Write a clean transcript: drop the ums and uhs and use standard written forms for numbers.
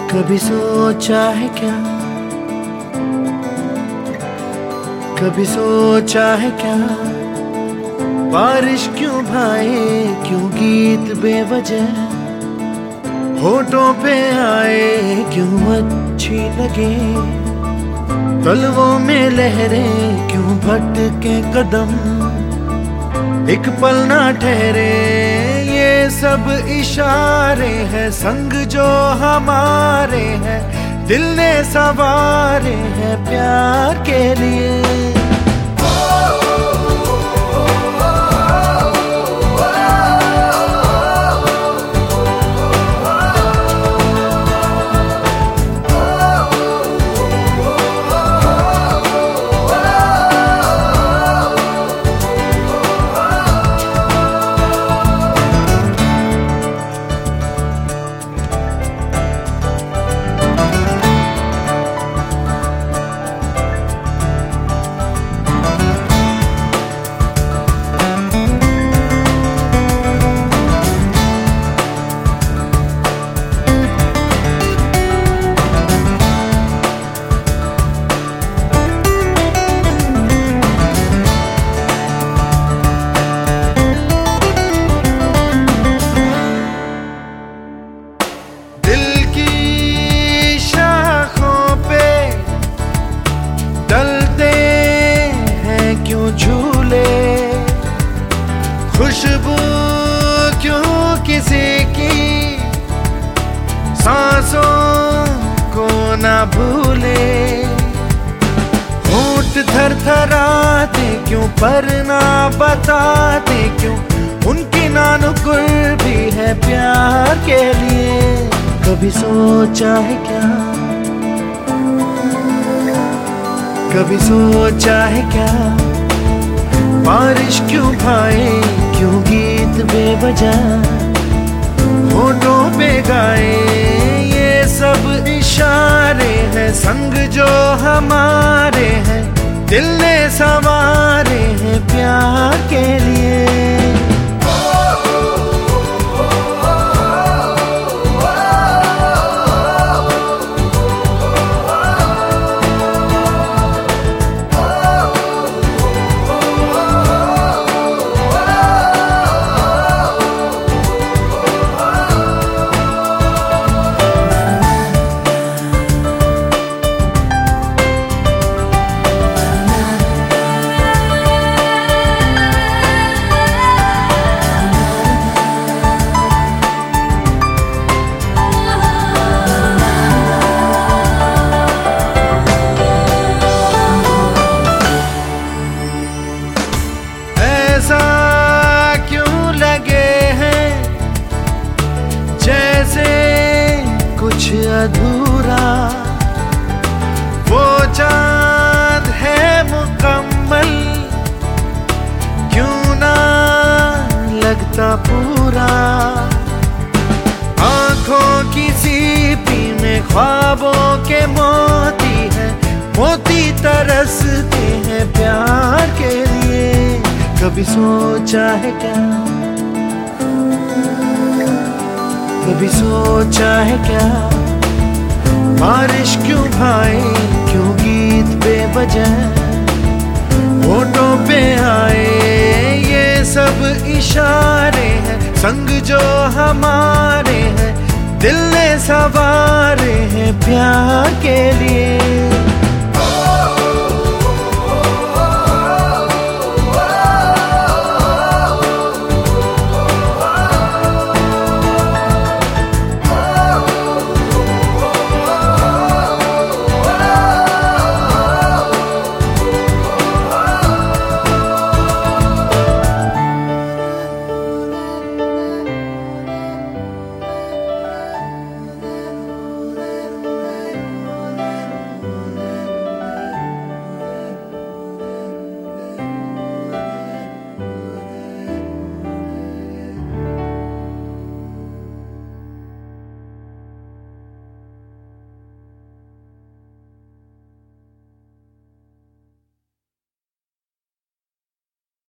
कभी सोचा है क्या, कभी सोचा है क्या, बारिश क्यों भाए, क्यों गीत बेवजह होठों पे आए, क्यों अच्छी लगे, तलवों में लहरें क्यों भटके कदम, एक पल ना ठहरे, ये सब इशारे हैं संग जो हमारे हैं, दिल ने सवारे हैं प्यार के लिए। झूले खुशबू क्यों किसी की, सांसों को ना भूले, होंठ थरथराते क्यों पर ना बताते क्यों, उनकी नानुकुर भी है प्यार के लिए। कभी सोचा है क्या, कभी सोचा है क्या, बारिश क्यों भाए, क्यों गीत बेवजह होठों पे गाए, ये सब इशारे हैं संग जो हमारे हैं, दिल ने संवारे हैं प्यार के लिए। क्यों लगे हैं जैसे कुछ अधूरा, वो चांद है मुकम्मल क्यों ना लगता पूरा, आंखों की सीपी में ख्वाबों के मोती हैं, मोती तरसते हैं प्यार के लिए। कभी सोचा है क्या, कभी सोचा है क्या, बारिश क्यों भाए, क्यों गीत बेवजह होठों पे आए, ये सब इशारे हैं संग जो हमारे हैं, दिल ने सवारे हैं प्यार के लिए।